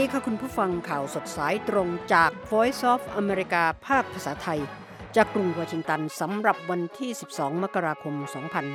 ดีค่ะคุณผู้ฟังข่าวสดสายตรงจาก Voice of America ภาคภาษาไทยจากกรุงวอชิงตันสำหรับวันที่12มกราคม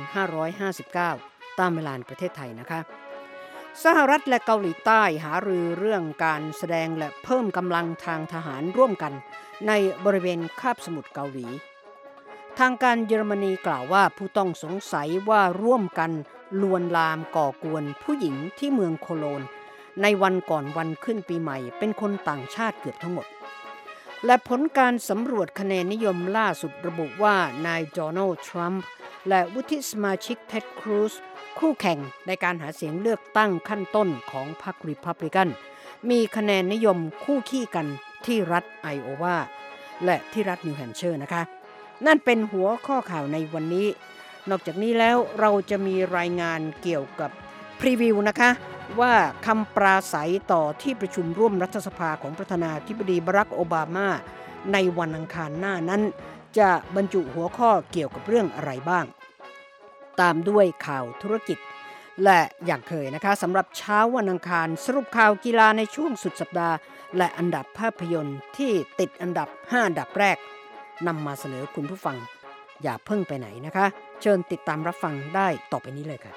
2559ตามเวลาประเทศไทยนะคะสหรัฐและเกาหลีใต้หารือเรื่องการแสดงและเพิ่มกำลังทางทหารร่วมกันในบริเวณคาบสมุทรเกาหลีทางการเยอรมนีกล่าวว่าผู้ต้องสงสัยว่าร่วมกันลวนลามก่อกวนผู้หญิงที่เมืองโคโลนในวันก่อนวันขึ้นปีใหม่เป็นคนต่างชาติเกือบทั้งหมดและผลการสำรวจคะแนนนิยมล่าสุดระบุว่านายโดนัลด์ทรัมป์และวุฒิสมาชิกเท็ดครูซคู่แข่งในการหาเสียงเลือกตั้งขั้นต้นของพรรครีพับลิกันมีคะแนนนิยมคู่ขี้กันที่รัฐไอโอวาและที่รัฐนิวแฮมป์เชอร์นะคะนั่นเป็นหัวข้อข่าวในวันนี้นอกจากนี้แล้วเราจะมีรายงานเกี่ยวกับพรีวิวนะคะว่าคำปราศัยต่อที่ประชุมร่วมรัฐสภาของประธานาธิบดีบารักโอบามาในวันอังคารหน้านั้นจะบรรจุหัวข้อเกี่ยวกับเรื่องอะไรบ้างตามด้วยข่าวธุรกิจและอย่างเคยนะคะสำหรับเช้าวันอังคารสรุปข่าวกีฬาในช่วงสุดสัปดาห์และอันดับภาพยนตร์ที่ติดอันดับ5อันดับแรกนำมาเสนอคุณผู้ฟังอย่าเพิ่งไปไหนนะคะเชิญติดตามรับฟังได้ต่อไปนี้เลยค่ะ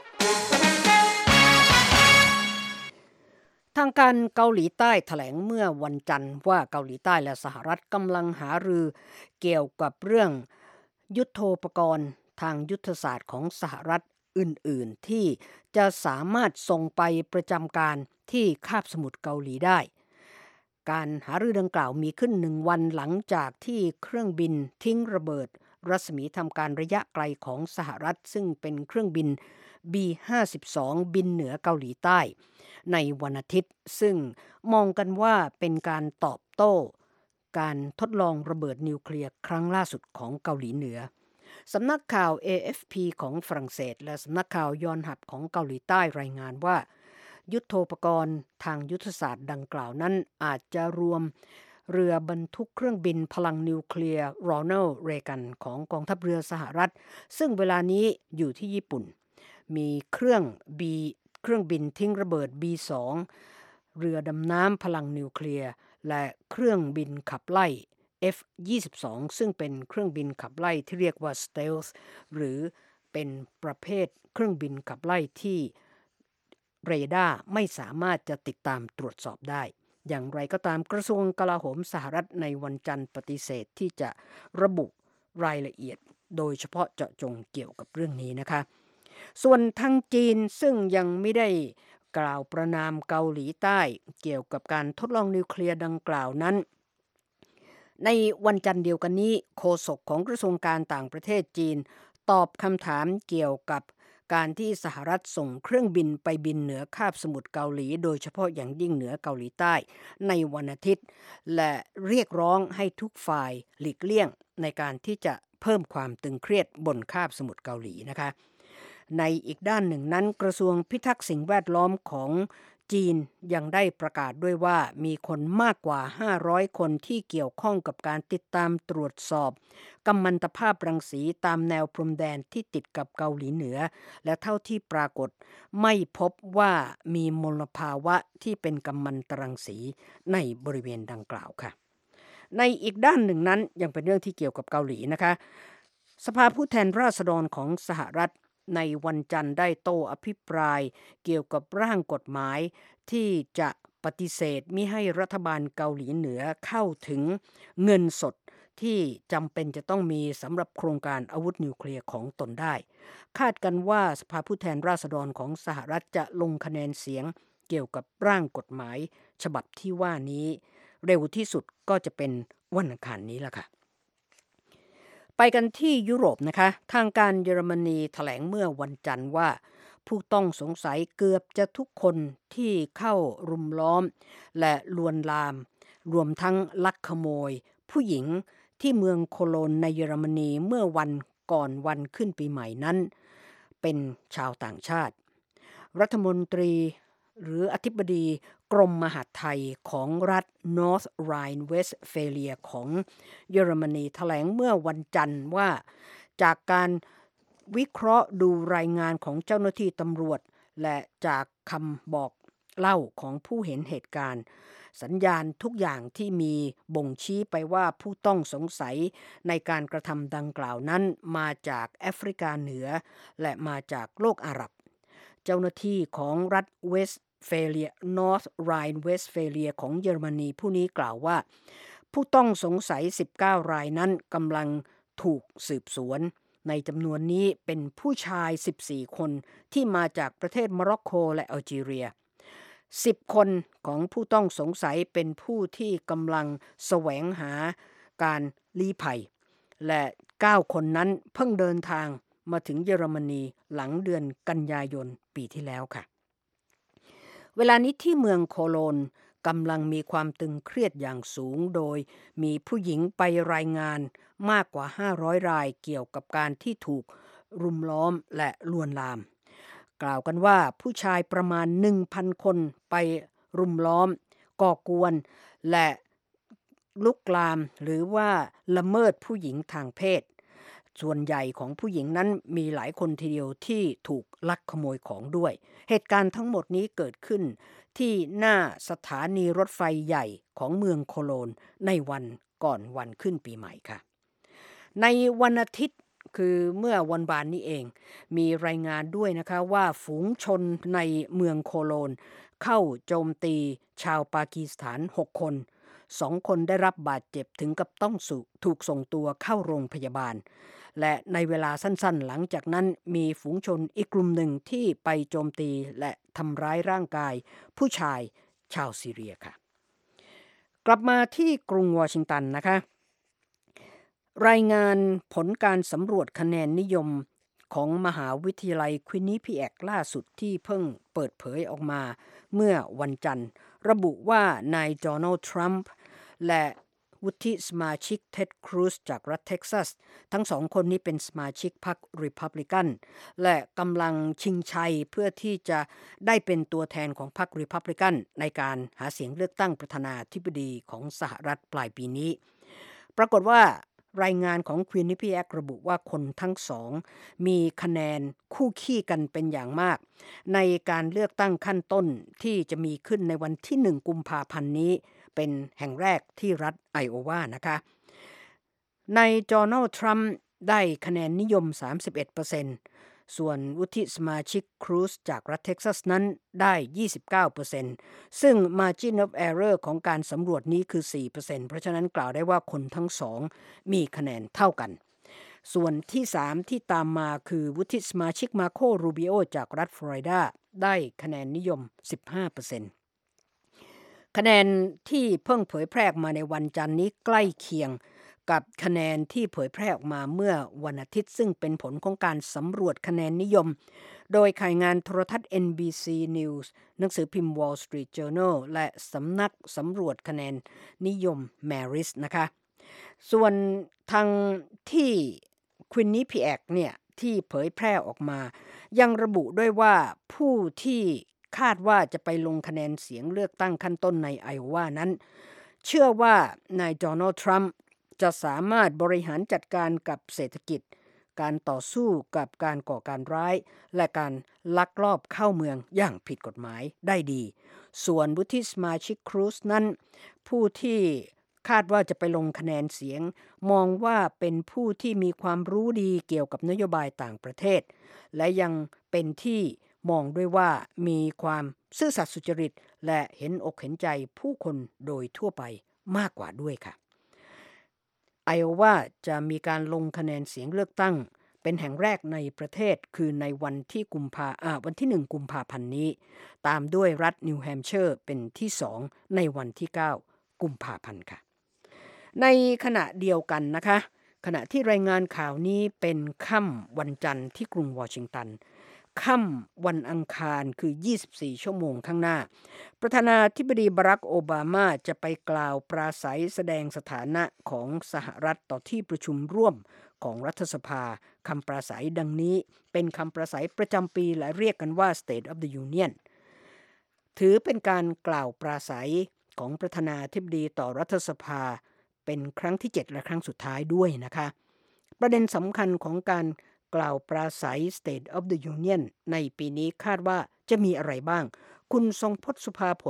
ทางการเกาหลีใต้แถลงเมื่อวันจันทร์ว่าเกาหลีใต้และสหรัฐกำลังหารือเกี่ยวกับเรื่องยุทโธปกรณ์ทางยุทธศาสตร์ของสหรัฐอื่นๆที่จะสามารถส่งไปประจำการที่คาบสมุทรเกาหลีได้การหารือดังกล่าวมีขึ้น1วันหลังจากที่เครื่องบินทิ้งระเบิดรัศมีทำการระยะไกลของสหรัฐซึ่งเป็นเครื่องบิน B-52 บินเหนือเกาหลีใต้ในวันอาทิตย์ซึ่งมองกันว่าเป็นการตอบโต้การทดลองระเบิดนิวเคลียร์ครั้งล่าสุดของเกาหลีเหนือสำนักข่าว AFP ของฝรั่งเศสและสำนักข่าวยอนฮับของเกาหลีใต้รายงานว่ายุทโธปกรณ์ทางยุทธศาสตร์ดังกล่าวนั้นอาจจะรวมเรือบรรทุกเครื่องบินพลังนิวเคลียร์โรนัลด์เรแกนของกองทัพเรือสหรัฐซึ่งเวลานี้อยู่ที่ญี่ปุ่นมีเครื่องบินทิ้งระเบิด B2 เรือดำน้ำพลังนิวเคลียร์และเครื่องบินขับไล่ F-22 ซึ่งเป็นเครื่องบินขับไล่ที่เรียกว่า Stealth หรือเป็นประเภทเครื่องบินขับไล่ที่เรดาร์ไม่สามารถจะติดตามตรวจสอบได้อย่างไรก็ตามกระทรวงกลาโหมสหรัฐในวันจันทร์ปฏิเสธที่จะระบุรายละเอียดโดยเฉพาะเจาะจงเกี่ยวกับเรื่องนี้นะคะส่วนทางจีนซึ่งยังไม่ได้กล่าวประณามเกาหลีใต้เกี่ยวกับการทดลองนิวเคลียร์ดังกล่าวนั้นในวันจันทร์เดียวกันนี้โฆษกของกระทรวงการต่างประเทศจีนตอบคำถามเกี่ยวกับการที่สหรัฐส่งเครื่องบินไปบินเหนือคาบสมุทรเกาหลีโดยเฉพาะอย่างยิ่งเหนือเกาหลีใต้ในวันอาทิตย์และเรียกร้องให้ทุกฝ่ายหลีกเลี่ยงในการที่จะเพิ่มความตึงเครียดบนคาบสมุทรเกาหลีนะคะในอีกด้านหนึ่งนั้นกระทรวงพิทักษ์สิ่งแวดล้อมของจีนยังได้ประกาศด้วยว่ามีคนมากกว่า500คนที่เกี่ยวข้องกับการติดตามตรวจสอบกัมมันตภาพรังสีตามแนวพรมแดนที่ติดกับเกาหลีเหนือและเท่าที่ปรากฏไม่พบว่ามีมลภาวะที่เป็นกัมมันตรังสีในบริเวณดังกล่าวค่ะในอีกด้านหนึ่งนั้นยังเป็นเรื่องที่เกี่ยวกับเกาหลีนะคะสภาผู้แทนราษฎรของสหรัฐในวันจันทร์ได้โต้อภิปรายเกี่ยวกับร่างกฎหมายที่จะปฏิเสธมิให้รัฐบาลเกาหลีเหนือเข้าถึงเงินสดที่จำเป็นจะต้องมีสำหรับโครงการอาวุธนิวเคลียร์ของตนได้คาดกันว่าสภาผู้แทนราษฎรของสหรัฐจะลงคะแนนเสียงเกี่ยวกับร่างกฎหมายฉบับที่ว่านี้เร็วที่สุดก็จะเป็นวันอังคารนี้ล่ะค่ะไปกันที่ยุโรปนะคะทางการเยอรมนีแถลงเมื่อวันจันทร์ว่าผู้ต้องสงสัยเกือบจะทุกคนที่เข้ารุมล้อมและลวนลามรวมทั้งลักขโมยผู้หญิงที่เมืองโคโลนในเยอรมนีเมื่อวันก่อนวันขึ้นปีใหม่นั้นเป็นชาวต่างชาติรัฐมนตรีหรืออธิบดีกรมมหาดไทยของรัฐ North Rhine-Westphalia ของเยอรมนีแถลงเมื่อวันจันทร์ว่าจากการวิเคราะห์ดูรายงานของเจ้าหน้าที่ตำรวจและจากคำบอกเล่าของผู้เห็นเหตุการณ์สัญญาณทุกอย่างที่มีบ่งชี้ไปว่าผู้ต้องสงสัยในการกระทำดังกล่าวนั้นมาจากแอฟริกาเหนือและมาจากโลกอาหรับ เจ้าหน้าที่ของรัฐเวสต์เฟเลียนอร์ทไรน์เวสต์เฟเลียของเยอรมนีผู้นี้กล่าวว่าผู้ต้องสงสัย19รายนั้นกำลังถูกสืบสวนในจำนวนนี้เป็นผู้ชาย14คนที่มาจากประเทศโมร็อกโกและอัลจีเรีย10คนของผู้ต้องสงสัยเป็นผู้ที่กำลังแสวงหาการลี้ภัยและ9คนนั้นเพิ่งเดินทางมาถึงเยอรมนีหลังเดือนกันยายนปีที่แล้วค่ะเวลานี้ที่เมืองโคโลนกำลังมีความตึงเครียดอย่างสูงโดยมีผู้หญิงไปรายงานมากกว่า500รายเกี่ยวกับการที่ถูกรุมล้อมและลวนลามกล่าวกันว่าผู้ชายประมาณ 1,000 คนไปรุมล้อมก่อกวนและลุกลามหรือว่าละเมิดผู้หญิงทางเพศส่วนใหญ่ของผู้หญิงนั้นมีหลายคนทีเดียวที่ถูกลักขโมยของด้วยเหตุการณ์ทั้งหมดนี้เกิดขึ้นที่หน้าสถานีรถไฟใหญ่ของเมืองโคโลนในวันก่อนวันขึ้นปีใหม่ค่ะในวันอาทิตย์คือเมื่อวันวานนี้เองมีรายงานด้วยนะคะว่าฝูงชนในเมืองโคโลนเข้าโจมตีชาวปากีสถาน6คน2คนได้รับบาดเจ็บถึงกับต้องถูกส่งตัวเข้าโรงพยาบาลและในเวลาสั้นๆหลังจากนั้นมีฝูงชนอีกกลุ่มหนึ่งที่ไปโจมตีและทำร้ายร่างกายผู้ชายชาวซีเรียค่ะกลับมาที่กรุงวอชิงตันนะคะรายงานผลการสำรวจคะแนนนิยมของมหาวิทยาลัยควินนิพิแอกล่าสุดที่เพิ่งเปิดเผยออกมาเมื่อวันจันทร์ระบุว่านายโดนัลด์ทรัมป์และวุฒิสมาชิกเท็ดครูซจากรัฐเท็กซัสทั้งสองคนนี้เป็นสมาชิกพรรครีพับลิกันและกำลังชิงชัยเพื่อที่จะได้เป็นตัวแทนของพรรครีพับลิกันในการหาเสียงเลือกตั้งประธานาธิบดีของสหรัฐปลายปีนี้ปรากฏว่ารายงานของควีนนิพิแอกระบุว่าคนทั้งสองมีคะแนนคู่ขี้กันเป็นอย่างมากในการเลือกตั้งขั้นต้นที่จะมีขึ้นในวันที่1กุมภาพันธ์นี้เป็นแห่งแรกที่รัฐไอโอวานะคะในโดนัลด์ทรัมป์ได้คะแนนนิยม 31%ส่วนวุฒิสมาชิกครูซจากรัฐเท็กซัสนั้นได้ 29%ซึ่ง Margin of Error ของการสำรวจนี้คือ 4% เพราะฉะนั้นกล่าวได้ว่าคนทั้งสองมีคะแนนเท่ากันส่วนที่3ที่ตามมาคือวุฒิสมาชิกมาโครูบิโอจากรัฐฟลอริดาได้คะแนนนิยม 15%คะแนนที่เพิ่งเผยแพร่ออกมาในวันจันทร์นี้ใกล้เคียงกับคะแนนที่เผยแพร่ออกมาเมื่อวันอาทิตย์ซึ่งเป็นผลของการสำรวจคะแนนนิยมโดยข่ายงานโทรทัศน์ NBC News หนังสือพิมพ์ Wall Street Journal และสำนักสำรวจคะแนนนิยม Marist นะคะส่วนทางที่ควินนิพิแอกเนี่ยที่เผยแพร่ออกมายังระบุด้วยว่าผู้ที่คาดว่าจะไปลงคะแนนเสียงเลือกตั้งขั้นต้นในไอโอวานั้นเชื่อว่านายโดนัลด์ทรัมป์จะสามารถบริหารจัดการกับเศรษฐกิจการต่อสู้กับการก่อการร้ายและการลักลอบเข้าเมืองอย่างผิดกฎหมายได้ดีส่วนวุฒิสมาชิกครูซนั้นผู้ที่คาดว่าจะไปลงคะแนนเสียงมองว่าเป็นผู้ที่มีความรู้ดีเกี่ยวกับนโยบายต่างประเทศและยังเป็นที่มองด้วยว่ามีความซื่อสัตย์สุจริตและเห็นอกเห็นใจผู้คนโดยทั่วไปมากกว่าด้วยค่ะไอโอวาจะมีการลงคะแนนเสียงเลือกตั้งเป็นแห่งแรกในประเทศคือในวันที่วันที่1กุมภาพันธ์นี้ตามด้วยรัฐนิวแฮมป์เชอร์เป็นที่2ในวันที่9กุมภาพันธ์ค่ะในขณะเดียวกันนะคะขณะที่รายงานข่าวนี้เป็นค่ำวันจันทร์ที่กรุงวอชิงตันค่ำวันอังคารคือ24ชั่วโมงข้างหน้าประธานาธิบดีบารักโอบามาจะไปกล่าวปราศัยแสดงสถานะของสหรัฐต่อที่ประชุมร่วมของรัฐสภาคำปราศัยดังนี้เป็นคำปราศัยประจำปีและเรียกกันว่า State of the Union ถือเป็นการกล่าวปราศัยของประธานาธิบดีต่อรัฐสภาเป็นครั้งที่7และครั้งสุดท้ายด้วยนะคะประเด็นสำคัญของการกล่าวปราศัย State of the Union ในปีนี้คาดว่าจะมีอะไรบ้างคุณทรงพจน์สุภาผล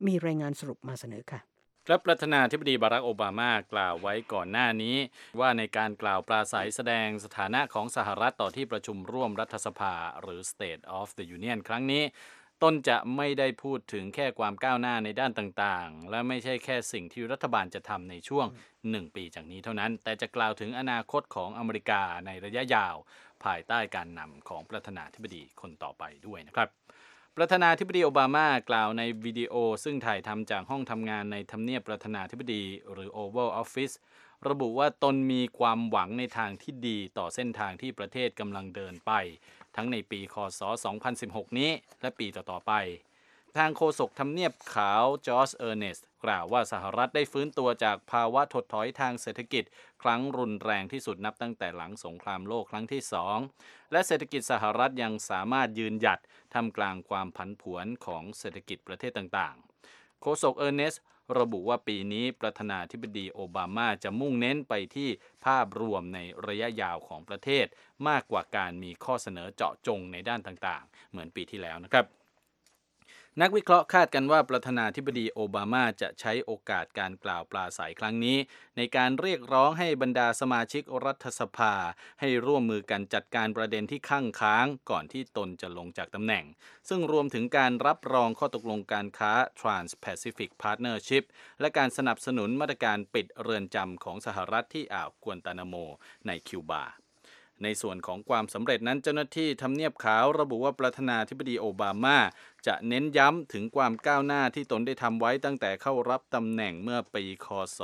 มีรายงานสรุปมาเสนอค่ะครับประธานาธิบดีบารักโอบามากล่าวไว้ก่อนหน้านี้ว่าในการกล่าวปราศัยแสดงสถานะของสหรัฐต่อที่ประชุมร่วมรัฐสภาหรือ State of the Union ครั้งนี้ตนจะไม่ได้พูดถึงแค่ความก้าวหน้าในด้านต่างๆและไม่ใช่แค่สิ่งที่รัฐบาลจะทำในช่วง1 ปีจากนี้เท่านั้นแต่จะกล่าวถึงอนาคตของอเมริกาในระยะยาวภายใต้การนำของประธานาธิบดีคนต่อไปด้วยนะครับประธานาธิบดีโอบามากล่าวในวิดีโอซึ่งถ่ายทำจากห้องทำงานในทำเนียบประธานาธิบดีหรือ Oval Office ระบุว่าตนมีความหวังในทางที่ดีต่อเส้นทางที่ประเทศกำลังเดินไปทั้งในปีคศ 2016 นี้และปีต่อๆไปทางโฆษกทำเนียบขาวจอร์จเออร์เนสต์กล่าวว่าสหรัฐได้ฟื้นตัวจากภาวะถดถอยทางเศรษฐกิจครั้งรุนแรงที่สุดนับตั้งแต่หลังสงครามโลกครั้งที่2และเศรษฐกิจสหรัฐยังสามารถยืนหยัดท่ามกลางความผันผวนของเศรษฐกิจประเทศต่างๆโฆษกเออร์เนสต์ระบุว่าปีนี้ประธานาธิบดีโอบามาจะมุ่งเน้นไปที่ภาพรวมในระยะยาวของประเทศมากกว่าการมีข้อเสนอเจาะจงในด้านต่างๆเหมือนปีที่แล้วนะครับนักวิเคราะห์คาดกันว่าประธานาธิบดีโอบามาจะใช้โอกาสการกล่าวปราศัยครั้งนี้ในการเรียกร้องให้บรรดาสมาชิกรัฐสภาให้ร่วมมือกันจัดการประเด็นที่คั่งค้างก่อนที่ตนจะลงจากตำแหน่งซึ่งรวมถึงการรับรองข้อตกลงการค้า Trans-Pacific Partnership และการสนับสนุนมาตรการปิดเรือนจำของสหรัฐที่อ่าวกวนตานาโมในคิวบาในส่วนของความสำเร็จนั้นเจ้าหน้าที่ทำเนียบขาวระบุว่าประธานาธิบดีโอบามาจะเน้นย้ำถึงความก้าวหน้าที่ตนได้ทำไว้ตั้งแต่เข้ารับตำแหน่งเมื่อปีคศ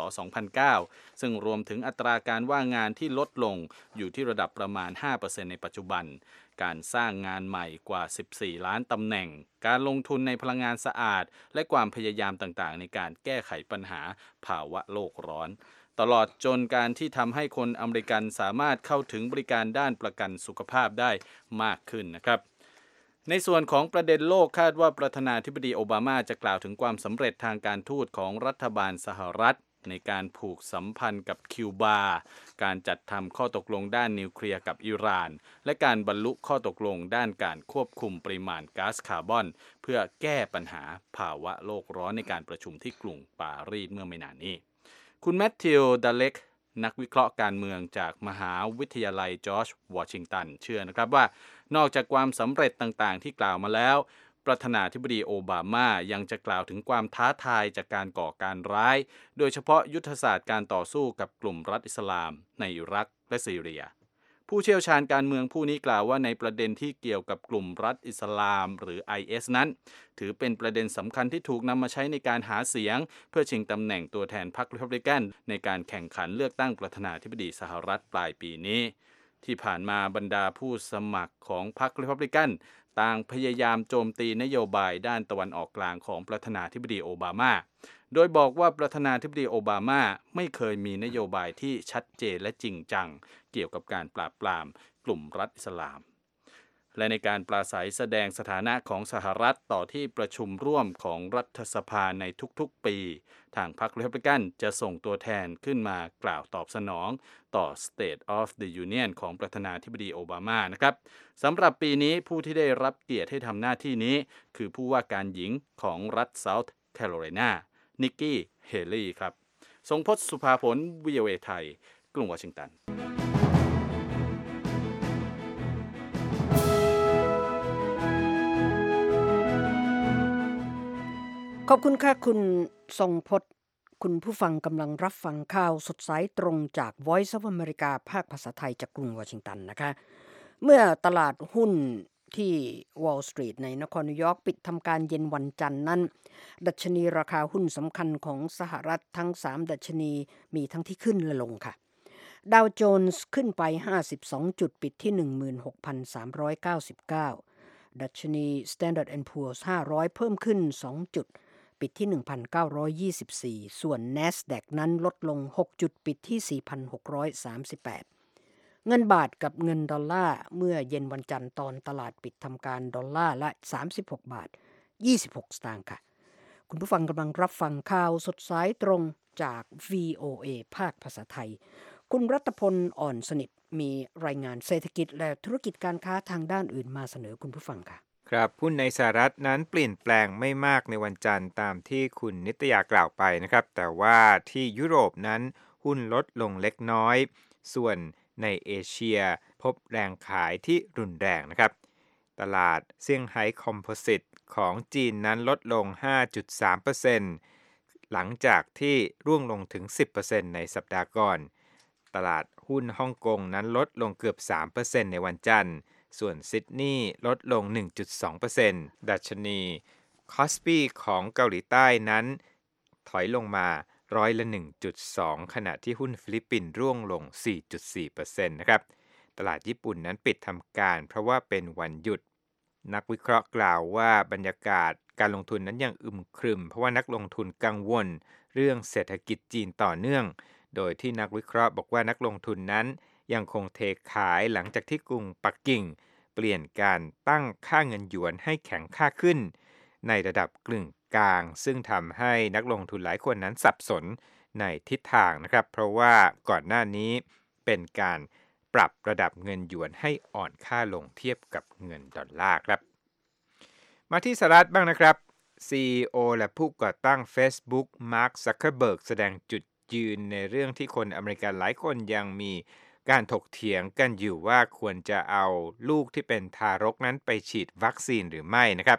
2009 ซึ่งรวมถึงอัตราการว่างงานที่ลดลงอยู่ที่ระดับประมาณ 5% ในปัจจุบันการสร้างงานใหม่กว่า 14 ล้านตำแหน่งการลงทุนในพลังงานสะอาดและความพยายามต่างๆในการแก้ไขปัญหาภาวะโลกร้อนตลอดจนการที่ทำให้คนอเมริกันสามารถเข้าถึงบริการด้านประกันสุขภาพได้มากขึ้นนะครับในส่วนของประเด็นโลกคาดว่าประธานาธิบดีโอบามาจะกล่าวถึงความสำเร็จทางการทูตของรัฐบาลสหรัฐในการผูกสัมพันธ์กับคิวบาการจัดทำข้อตกลงด้านนิวเคลียร์กับอิหร่านและการบรรลุข้อตกลงด้านการควบคุมปริมาณก๊าซคาร์บอนเพื่อแก้ปัญหาภาวะโลกร้อนในการประชุมที่กรุงปารีสเมื่อไม่นานนี้คุณแมทธิว ดัลเล็กนักวิเคราะห์การเมืองจากมหาวิทยาลัยจอร์จวอชิงตันเชื่อนะครับว่านอกจากความสำเร็จต่างๆที่กล่าวมาแล้วประธานาธิบดีโอบามายังจะกล่าวถึงความท้าทายจากการก่อการร้ายโดยเฉพาะยุทธศาสตร์การต่อสู้กับกลุ่มรัฐอิสลามในอิรักและซีเรียผู้เชี่ยวชาญการเมืองผู้นี้กล่าวว่าในประเด็นที่เกี่ยวกับกลุ่มรัฐอิสลามหรือ IS นั้นถือเป็นประเด็นสำคัญที่ถูกนำมาใช้ในการหาเสียงเพื่อชิงตำแหน่งตัวแทนพรรครีพับลิกันในการแข่งขันเลือกตั้งประธานาธิบดีสหรัฐปลายปีนี้ที่ผ่านมาบรรดาผู้สมัครของพรรครีพับลิกันต่างพยายามโจมตีนโยบายด้านตะวันออกกลางของประธานาธิบดีโอบามาโดยบอกว่าประธานาธิบดีโอบามาไม่เคยมีนโยบายที่ชัดเจนและจริงจังเกี่ยวกับการปราบปรามกลุ่มรัฐอิสลามและในการปราศัยแสดงสถานะของสหรัฐต่อที่ประชุมร่วมของรัฐสภาในทุกๆปีทางพรรครีพับลิกันจะส่งตัวแทนขึ้นมากล่าวตอบสนองต่อ State of the Union ของประธานาธิบดีโอบามานะครับสำหรับปีนี้ผู้ที่ได้รับเกียรติให้ทำหน้าที่นี้คือผู้ว่าการหญิงของรัฐ South Carolinaนิกกี้เฮลี่ครับทรงพจน์สุภาผล VOA ไทยกรุงวอชิงตันขอบคุณค่ะคุณทรงพจน์คุณผู้ฟังกำลังรับฟังข่าวสดสายตรงจาก Voice of America ภาคภาษาไทยจากกรุงวอชิงตันนะคะเมื่อตลาดหุ้นที่ Wall Street ในนครนิวยอร์กปิดทำการเย็นวันจันทร์นั้นดัชนีราคาหุ้นสำคัญของสหรัฐทั้ง3ดัชนีมีทั้งที่ขึ้นและลงค่ะดาวโจนส์ขึ้นไป52จุดปิดที่ 16,399 ดัชนี Standard & Poor's 500เพิ่มขึ้น2จุดปิดที่ 1,924 ส่วน NASDAQ นั้นลดลง6จุดปิดที่ 4,638 เงินบาทกับเงินดอลลาร์เมื่อเย็นวันจันทร์ตอนตลาดปิดทำการดอลลาร์ละ36บาท26สตางค์ค่ะคุณผู้ฟังกำลังรับฟังข่าวสดสายตรงจาก VOA ภาคภาษาไทยคุณรัตพลอ่อนสนิทมีรายงานเศรษฐกิจและธุรกิจการค้าทางด้านอื่นมาเสนอคุณผู้ฟังค่ะครับหุ้นในสหรัฐนั้นเปลี่ยนแปลงไม่มากในวันจันทร์ตามที่คุณนิตยากล่าวไปนะครับแต่ว่าที่ยุโรปนั้นหุ้นลดลงเล็กน้อยส่วนในเอเชียพบแรงขายที่รุนแรงนะครับตลาดเซี่ยงไฮ้คอมโพสิตของจีนนั้นลดลง 5.3% หลังจากที่ร่วงลงถึง 10% ในสัปดาห์ก่อนตลาดหุ้นฮ่องกงนั้นลดลงเกือบ 3% ในวันจันทร์ส่วนซิดนีย์ลดลง 1.2% ดัชนีคอสปีของเกาหลีใต้นั้นถอยลงมาร้อยละ 1.2 ขณะที่หุ้นฟิลิปปินส์ร่วงลง 4.4% นะครับตลาดญี่ปุ่นนั้นปิดทำการเพราะว่าเป็นวันหยุดนักวิเคราะห์กล่าวว่าบรรยากาศการลงทุนนั้นยังอึมครึมเพราะว่านักลงทุนกังวลเรื่องเศรษฐกิจจีนต่อเนื่องโดยที่นักวิเคราะห์บอกว่านักลงทุนนั้นยังคงเทขายหลังจากที่กรุงปักกิ่งเปลี่ยนการตั้งค่าเงินหยวนให้แข็งค่าขึ้นในระดับกึ่งกลางซึ่งทำให้นักลงทุนหลายคนนั้นสับสนในทิศทางนะครับเพราะว่าก่อนหน้านี้เป็นการปรับระดับเงินหยวนให้อ่อนค่าลงเทียบกับเงินดอลลาร์ครับมาที่สหรัฐบ้างนะครับ CEO และผู้ก่อตั้ง Facebook มาร์ค ซักเคอร์เบิร์กแสดงจุดยืนในเรื่องที่คนอเมริกันหลายคนยังมีการถกเถียงกันอยู่ว่าควรจะเอาลูกที่เป็นทารกนั้นไปฉีดวัคซีนหรือไม่นะครับ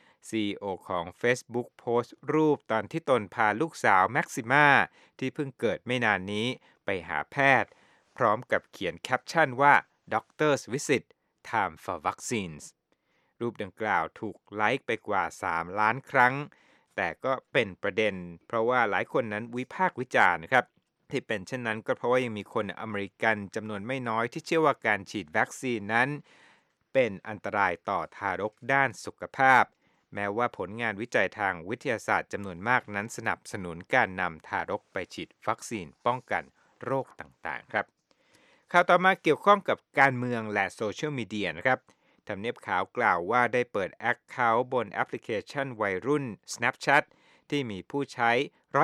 CEO ของ Facebook โพสต์รูปตอนที่ตนพาลูกสาวแม็กซิม่าที่เพิ่งเกิดไม่นานนี้ไปหาแพทย์พร้อมกับเขียนแคปชั่นว่า Doctor's Visit Time for Vaccines รูปดังกล่าวถูกไลค์ไปกว่า 3 ล้านครั้งแต่ก็เป็นประเด็นเพราะว่าหลายคนนั้นวิพากษ์วิจารณ์นะครับที่เป็นเช่นนั้นก็เพราะว่ายังมีคนอเมริกันจำนวนไม่น้อยที่เชื่อว่าการฉีดวัคซีนนั้นเป็นอันตรายต่อทารกด้านสุขภาพแม้ว่าผลงานวิจัยทางวิทยาศาสตร์จำนวนมากนั้นสนับสนุนการนำทารกไปฉีดวัคซีนป้องกันโรคต่างๆครับข่าวต่อมาเกี่ยวข้องกับการเมืองและโซเชียลมีเดียนะครับทำเนียบขาวกล่าวว่าได้เปิดแอคเคาท์บนแอปพลิเคชันวัยรุ่น Snapchat ที่มีผู้ใช้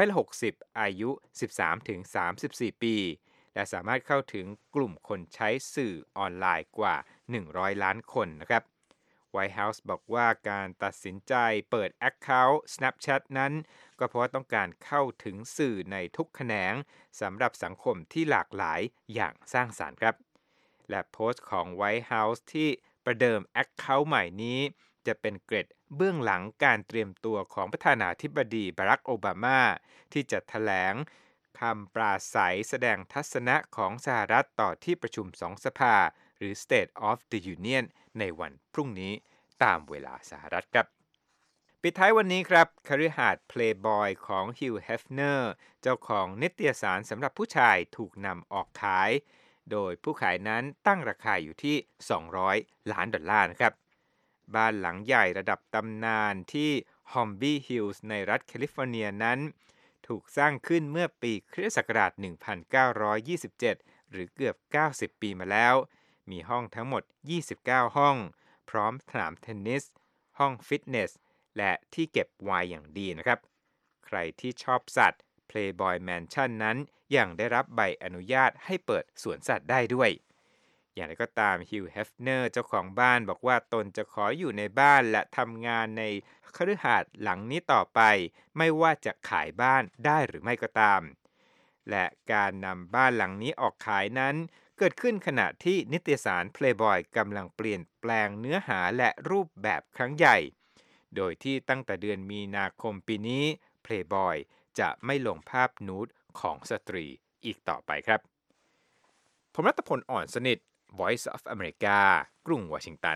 160อายุ 13-34 ปีและสามารถเข้าถึงกลุ่มคนใช้สื่อออนไลน์กว่า100ล้านคนนะครับWhite House บอกว่าการตัดสินใจเปิด Account Snapchat นั้นก็เพราะต้องการเข้าถึงสื่อในทุกแขนงสำหรับสังคมที่หลากหลายอย่างสร้างสรรค์ครับและโพสต์ของ White House ที่ประเดิม Account ใหม่นี้จะเป็นเกร็ดเบื้องหลังการเตรียมตัวของประธานาธิบดีบารักโอบามาที่จะแถลงคำปราศัยแสดงทัศนะของสหรัฐต่อที่ประชุมสองสภาหรือ State of the Union ในวันพรุ่งนี้ตามเวลาสหรัฐครับปิดท้ายวันนี้ครับคฤหาสน์ Playboy ของ Hugh Hefner เจ้าของนิตยสารสำหรับผู้ชายถูกนำออกขายโดยผู้ขายนั้นตั้งราคาอยู่ที่$200 ล้านนะครับบ้านหลังใหญ่ระดับตำนานที่ Holmby Hills ในรัฐแคลิฟอร์เนียนั้นถูกสร้างขึ้นเมื่อปีค.ศ. 1927 หรือเกือบ90ปีมาแล้วมีห้องทั้งหมด29ห้องพร้อมสนามเทนนิสห้องฟิตเนสและที่เก็บไวน์อย่างดีนะครับใครที่ชอบสัตว์ Playboy Mansion นั้นยังได้รับใบอนุญาตให้เปิดสวนสัตว์ได้ด้วยอย่างไรก็ตาม Hugh Hefner เจ้าของบ้านบอกว่าตนจะขออยู่ในบ้านและทำงานในคฤหาสน์หลังนี้ต่อไปไม่ว่าจะขายบ้านได้หรือไม่ก็ตามและการนำบ้านหลังนี้ออกขายนั้นเกิดขึ้นขณะที่นิตยสาร Playboy กำลังเปลี่ยนแปลงเนื้อหาและรูปแบบครั้งใหญ่โดยที่ตั้งแต่เดือนมีนาคมปีนี้ Playboy จะไม่ลงภาพนูดของสตรีอีกต่อไปครับผมรัตพล อ่อนสนิท Voice of America กรุงวอชิงตัน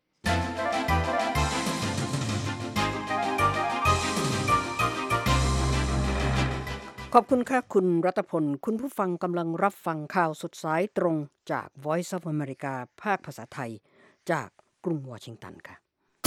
ขอบคุณค่ะคุณรัตพลคุณผู้ฟังกำลังรับฟังข่าวสดสายตรงจาก Voice of America ภาคภาษาไทยจากกรุงวอชิงตันค่ะ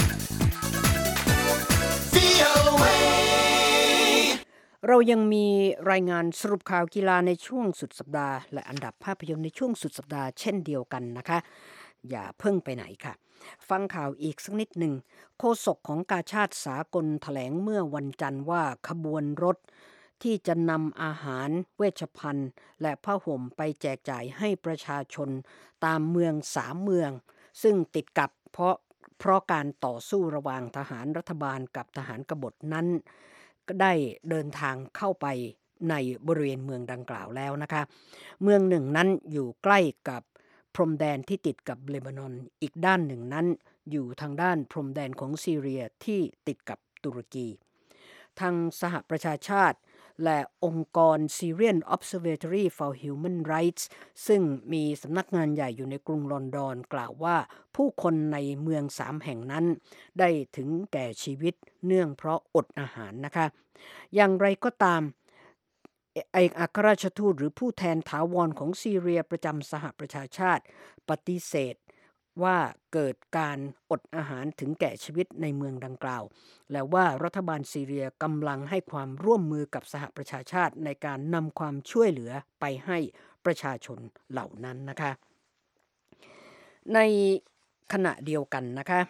เรายังมีรายงานสรุปข่าวกีฬาในช่วงสุดสัปดาห์และอันดับภาพยนตร์ในช่วงสุดสัปดาห์เช่นเดียวกันนะคะอย่าเพิ่งไปไหนค่ะฟังข่าวอีกสักนิดหนึ่งโฆษกของกาชาดสากลแถลงเมื่อวันจันทร์ว่าขบวนรถที่จะนำอาหารเวชภัณฑ์และผ้าห่มไปแจกจ่ายให้ประชาชนตามเมือง3 เมืองซึ่งติดกับเพราะเพราะการต่อสู้ระหว่างทหารรัฐบาลกับทหารกบฏนั้นก็ได้เดินทางเข้าไปในบริเวณเมืองดังกล่าวแล้วนะคะเมืองหนึ่งนั้นอยู่ใกล้กับพรมแดนที่ติดกับเลบานอนอีกด้านหนึ่งนั้นอยู่ทางด้านพรมแดนของซีเรียที่ติดกับตุรกีทางสหประชาชาติและองค์กร Syrian Observatory for Human Rights ซึ่งมีสำนักงานใหญ่อยู่ในกรุงลอนดอนกล่าวว่าผู้คนในเมือง3แห่งนั้นได้ถึงแก่ชีวิตเนื่องเพราะอดอาหารนะคะอย่างไรก็ตามอัครราชทูตหรือผู้แทนถาวรของซีเรียประจำสหประชาชาติปฏิเสธว่าเกิดการอดอาหารถึงแก่ชีวิตในเมืองดังกล่าวและว่ารัฐบาลซีเรียกำลังให้ความร่วมมือกับสหประชาชาติในการนำความช่วยเหลือไปให้ประชาชนเหล่านั้นนะคะในขณะเดียวกันนะคะ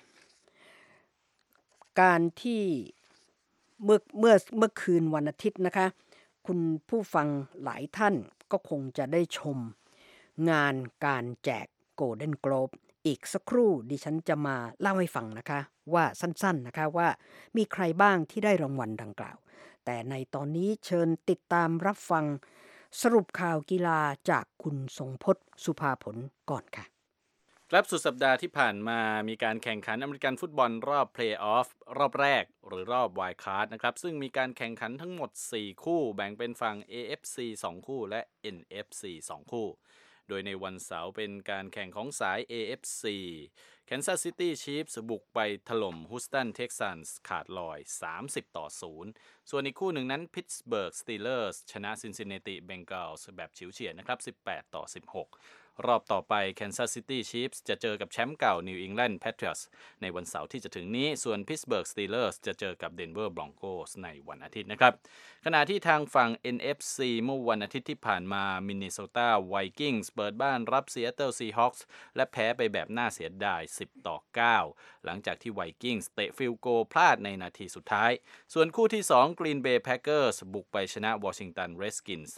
การที่เมื่อคืนวันอาทิตย์นะคะคุณผู้ฟังหลายท่านก็คงจะได้ชมงานการแจกโกลเด้นโกลบอีกสักครู่ดิฉันจะมาเล่าให้ฟังนะคะว่าสั้นๆนะคะว่ามีใครบ้างที่ได้รางวัลดังกล่าวแต่ในตอนนี้เชิญติดตามรับฟังสรุปข่าวกีฬาจากคุณทรงพจน์สุภาผลก่อนค่ะครับสุดสัปดาห์ที่ผ่านมามีการแข่งขันอเมริกันฟุตบอลรอบเพลย์ออฟรอบแรกหรือรอบไวล์ดการ์ดนะครับซึ่งมีการแข่งขันทั้งหมด4คู่แบ่งเป็นฝั่ง AFC 2 คู่และ NFC 2 คู่โดยในวันเสาร์เป็นการแข่งของสาย AFC Kansas City Chiefs บุกไปถล่ม Houston Texans ขาดลอย30-0ส่วนอีกคู่หนึ่งนั้น Pittsburgh Steelers ชนะ Cincinnati Bengals แบบฉิวเฉียดนะครับ18-16รอบต่อไป Kansas City Chiefs จะเจอกับแชมป์เก่า New England Patriots ในวันเสาร์ที่จะถึงนี้ส่วน Pittsburgh Steelers จะเจอกับ Denver Broncos ในวันอาทิตย์นะครับขณะที่ทางฝั่ง NFC เมื่อวันอาทิตย์ที่ผ่านมา Minnesota Vikings เปิดบ้านรับ Seattle Seahawks และแพ้ไปแบบน่าเสียดาย10-9หลังจากที่ Vikings เตะฟิลด์โกลพลาดในนาทีสุดท้ายส่วนคู่ที่2 Green Bay Packers บุกไปชนะ Washington Redskins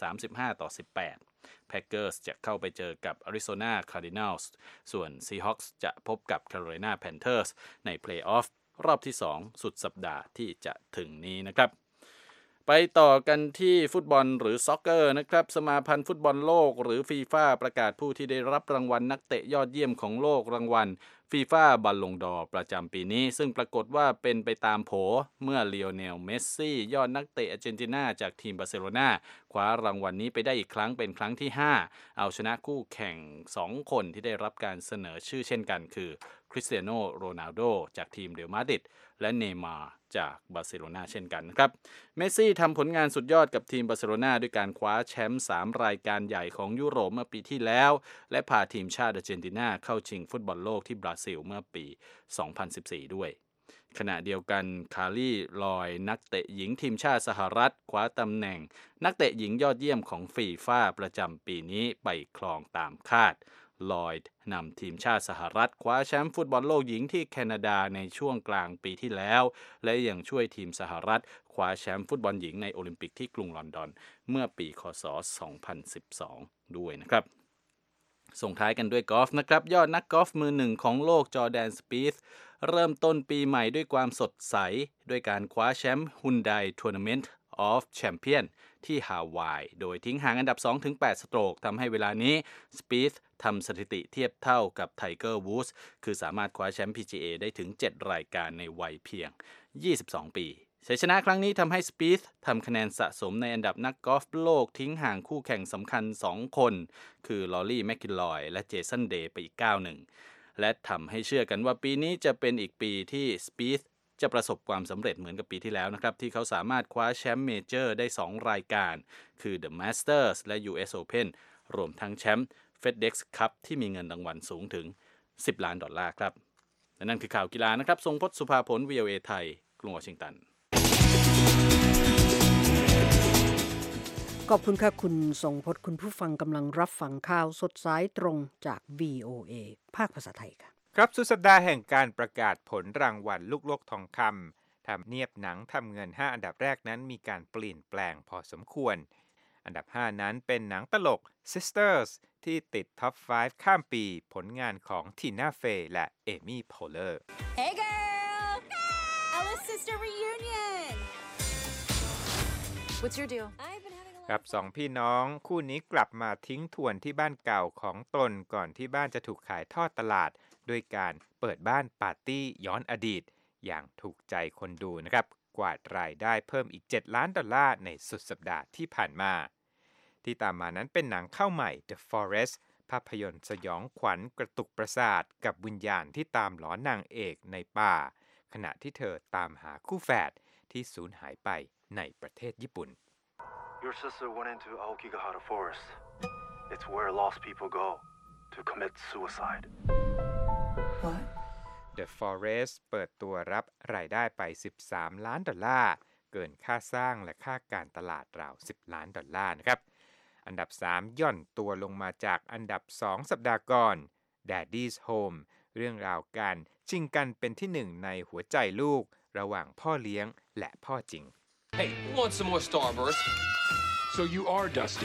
35-18Packers จะเข้าไปเจอกับ Arizona Cardinals ส่วน Seahawks จะพบกับ Carolina Panthers ใน Playoff รอบที่2สุดสัปดาห์ที่จะถึงนี้นะครับไปต่อกันที่ฟุตบอลหรือซ็อกเกอร์นะครับสมาพันธ์ฟุตบอลโลกหรือฟีฟ่าประกาศผู้ที่ได้รับรางวัลนักเตะยอดเยี่ยมของโลกรางวัลฟีฟ่าบัลลงดอร์ประจำปีนี้ซึ่งปรากฏว่าเป็นไปตามโผเมื่อลีโอเนลเมสซี่ยอดนักเตะอาร์เจนตินาจากทีมบาร์เซโลนาคว้ารางวัลนี้ไปได้อีกครั้งเป็นครั้งที่5เอาชนะคู่แข่ง2คนที่ได้รับการเสนอชื่อเช่นกันคือคริสเตียโนโรนัลโดจากทีมเรอัลมาดริดและเนย์มาร์จากบาร์เซโลนาเช่นกันครับเมสซี่ทำผลงานสุดยอดกับทีมบาร์เซโลนาด้วยการคว้าแชมป์3รายการใหญ่ของยุโรปเมื่อปีที่แล้วและพาทีมชาติอาร์เจนตินาเข้าชิงฟุตบอลโลกที่บราซิลเมื่อปี 2014 ด้วยขณะเดียวกันคารี่ลอยนักเตะหญิงทีมชาติสหรัฐคว้าตำแหน่งนักเตะหญิงยอดเยี่ยมของฟีฟ่าประจำปีนี้ไปครองตามคาดลอยด์นำทีมชาติสหรัฐคว้าแชมป์ฟุตบอลโลกหญิงที่แคนาดาในช่วงกลางปีที่แล้วและยังช่วยทีมสหรัฐคว้าแชมป์ฟุตบอลหญิงในโอลิมปิกที่กรุงลอนดอนเมื่อปีคศ 2012 ด้วยนะครับส่งท้ายกันด้วยกอล์ฟนะครับยอดนักกอล์ฟมือหนึ่งของโลกจอร์แดนสปีธเริ่มต้นปีใหม่ด้วยความสดใสด้วยการคว้าแชมป์ Hyundai Tournament of Champions ที่ฮาวายโดยทิ้งห่างอันดับ 2-8 สโตรกทำให้เวลานี้สปีธทำสถิติเทียบเท่ากับไทเกอร์วูดส์คือสามารถคว้าแชมป์ PGA ได้ถึง7รายการในวัยเพียง22ปีชัยชนะครั้งนี้ทำให้สปีธทำคะแนนสะสมในอันดับนักกอล์ฟโลกทิ้งห่างคู่แข่งสำคัญ2คนคือลอรี่แมคกิลลอยและเจสันเดย์ไปอีก9-1และทำให้เชื่อกันว่าปีนี้จะเป็นอีกปีที่สปีธจะประสบความสำเร็จเหมือนกับปีที่แล้วนะครับที่เขาสามารถคว้าแชมป์เมเจอร์ได้2รายการคือ The Masters และ US Open รวมทั้งแชมป์ FedEx Cup ที่มีเงินรางวัลสูงถึง$10 ล้านครับและนั่นคือข่าวกีฬานะครับทรงพจน์สุภาผล VOA ไทยกรุงวอชิงตันขอบคุณค่ะคุณทรงพจน์คุณผู้ฟังกำลังรับฟังข่าวสดสายตรงจาก VOA ภาคภาษาไทยค่ะครับสุดสัปดาห์แห่งการประกาศผลรางวัลลูกโลกทองคำทำเนียบหนังทำเงิน5อันดับแรกนั้นมีการเปลี่ยนแปลงพอสมควรอันดับ5นั้นเป็นหนังตลก Sisters ที่ติดท็อป 5 ข้ามปีผลงานของทีน่าเฟย์และเอมี่โพเลอร์ Hey girl! Ella's sister reunion! What's your deal? I've been having a กับสองพี่น้องคู่นี้กลับมาทิ้งทวนที่บ้านเก่าของตนก่อนที่บ้านจะถูกขายทอดตลาดด้วยการเปิดบ้านปาร์ตี้ย้อนอดีตอย่างถูกใจคนดูนะครับกวาดรายได้เพิ่มอีก$7 ล้านในสุดสัปดาห์ที่ผ่านมาที่ตามมานั้นเป็นหนังเข้าใหม่ The Forest ภาพยนตร์สยองขวัญกระตุกประสาทกับวิญญาณที่ตามหลอนนางเอกในป่าขณะที่เธอตามหาคู่แฝดที่สูญหายไปในประเทศญี่ปุ่น Your sister went into Aokigahara Forest. It's where lost people go to commit suicide. What? The Forest เปิดตัวรับรายได้ไป$13 ล้านเกินค่าสร้างและค่าการตลาดราว$10 ล้านนะครับอันดับ3ย่อนตัวลงมาจากอันดับ2สัปดาห์ก่อน Daddy's Home เรื่องราวการชิงกันเป็นที่1ในหัวใจลูกระหว่างพ่อเลี้ยงและพ่อจริง Hey, want some more Starburst? So you are Dusty.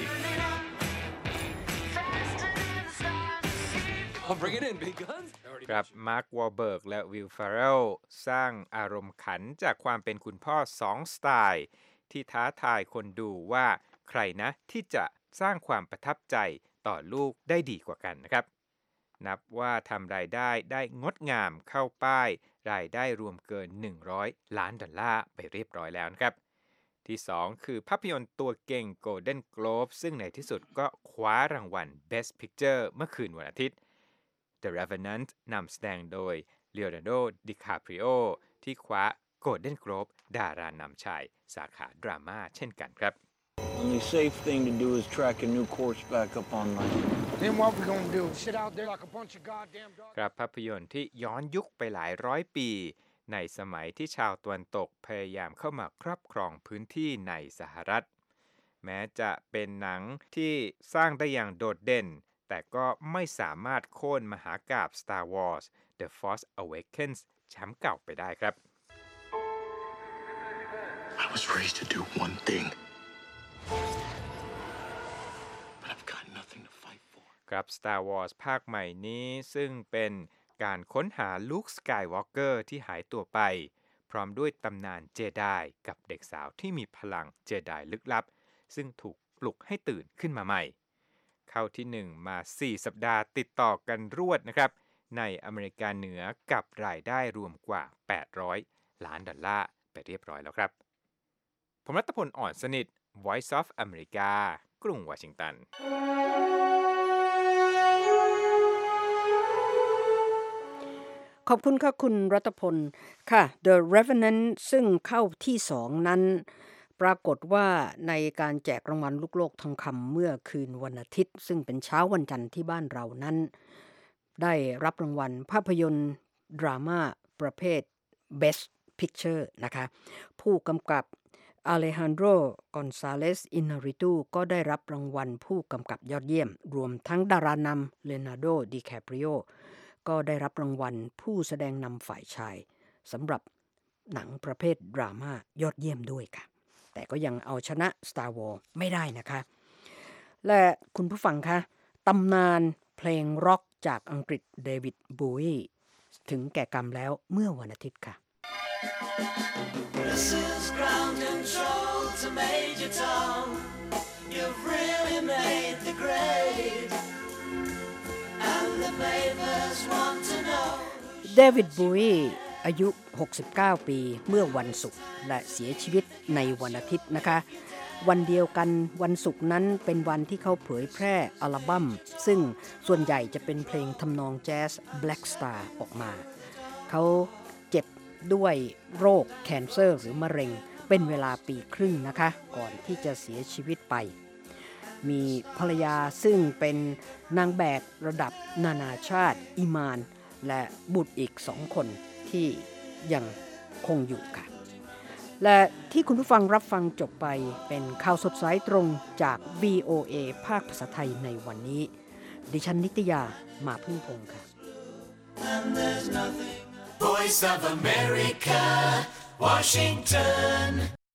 I'll bring it in, big guns. ครับมาร์ควอลเบิร์กและวิล ฟาร์เรลสร้างอารมณ์ขันจากความเป็นคุณพ่อ2สไตล์ที่ท้าทายคนดูว่าใครนะที่จะสร้างความประทับใจต่อลูกได้ดีกว่ากันนะครับนับว่าทำรายได้งดงามเข้าป้ายรายได้รวมเกิน$100 ล้านไปเรียบร้อยแล้วนะครับที่2คือภาพยนตร์ตัวเก่ง Golden Globe ซึ่งในที่สุดก็คว้ารางวัล Best Picture เมื่อคืนวันอาทิตย์ The Revenant นำแสดงโดย Leonardo DiCaprio ที่คว้า Golden Globe ดารานำชายสาขาดราม่าเช่นกันครับ Only safe thing to do is track a new course back up online. Then what we gonna do? Sit out there like a bunch of goddamn dogs? ครับภาพยนตร์ที่ย้อนยุคไปหลายร้อยปีในสมัยที่ชาวตะวันตกพยายามเข้ามาครอบครองพื้นที่ในสหรัฐแม้จะเป็นหนังที่สร้างได้อย่างโดดเด่นแต่ก็ไม่สามารถโค่นมหากาพย์ Star Wars The Force Awakens แชมป์เก่าไปได้ครับ I was raised to do one thing. But I've got nothing to fight for. ครับ Star Wars ภาคใหม่นี้ซึ่งเป็นการค้นหาลูค สกายวอล์กเกอร์ที่หายตัวไปพร้อมด้วยตำนานเจไดกับเด็กสาวที่มีพลังเจไดลึกลับซึ่งถูกปลุกให้ตื่นขึ้นมาใหม่เข้าที่1มา4สัปดาห์ติดต่อกันรวดนะครับในอเมริกาเหนือกับรายได้รวมกว่า$800 ล้านไปเรียบร้อยแล้วครับผมรัตพล อ่อนสนิท Voice of America กรุงวอชิงตันขอบคุณค่ะคุณรัตพลค่ะ The Revenant ซึ่งเข้าที่2นั้นปรากฏว่าในการแจกรางวัลลูกโลกทองคำเมื่อคืนวันอาทิตย์ซึ่งเป็นเช้าวันจันทร์ที่บ้านเรานั้นได้รับรางวัลภาพยนตร์ดราม่าประเภท Best Picture นะคะผู้กำกับAlejandro González Iñárritu ก็ได้รับรางวัลผู้กำกับยอดเยี่ยมรวมทั้งดารานำ Leonardo DiCaprio ก็ได้รับรางวัลผู้แสดงนำฝ่ายชายสำหรับหนังประเภทดราม่ายอดเยี่ยมด้วยค่ะแต่ก็ยังเอาชนะ Star Wars ไม่ได้นะคะและคุณผู้ฟังคะตำนานเพลงร็อกจากอังกฤษเดวิด บูวีถึงแก่กรรมแล้วเมื่อวันอาทิตย์ค่ะ This is ground control to Major Tom. You've really made the grade, and the papers want to know. เดวิด บูวีอายุ69ปีเมื่อวันศุกร์และเสียชีวิตในวันอาทิตย์นะคะวันเดียวกันวันศุกร์นั้นเป็นวันที่เขาเผยแพร่อัลบั้มซึ่งส่วนใหญ่จะเป็นเพลงทำนองแจ๊ส Black Star ออกมาเขาเจ็บด้วยโรคแคนเซอร์หรือมะเร็งเป็นเวลาปีครึ่งนะคะก่อนที่จะเสียชีวิตไปมีภรรยาซึ่งเป็นนางแบบระดับนานาชาติอิมานและบุตรอีก2คนที่ยังคงอยู่ค่ะและที่คุณผู้ฟังรับฟังจบไปเป็นข่าวสดสายตรงจาก VOA ภาคภาษาไทยในวันนี้ดิฉันนิตยามาพึ่งพงษ์ค่ะ Voice of America, Washington.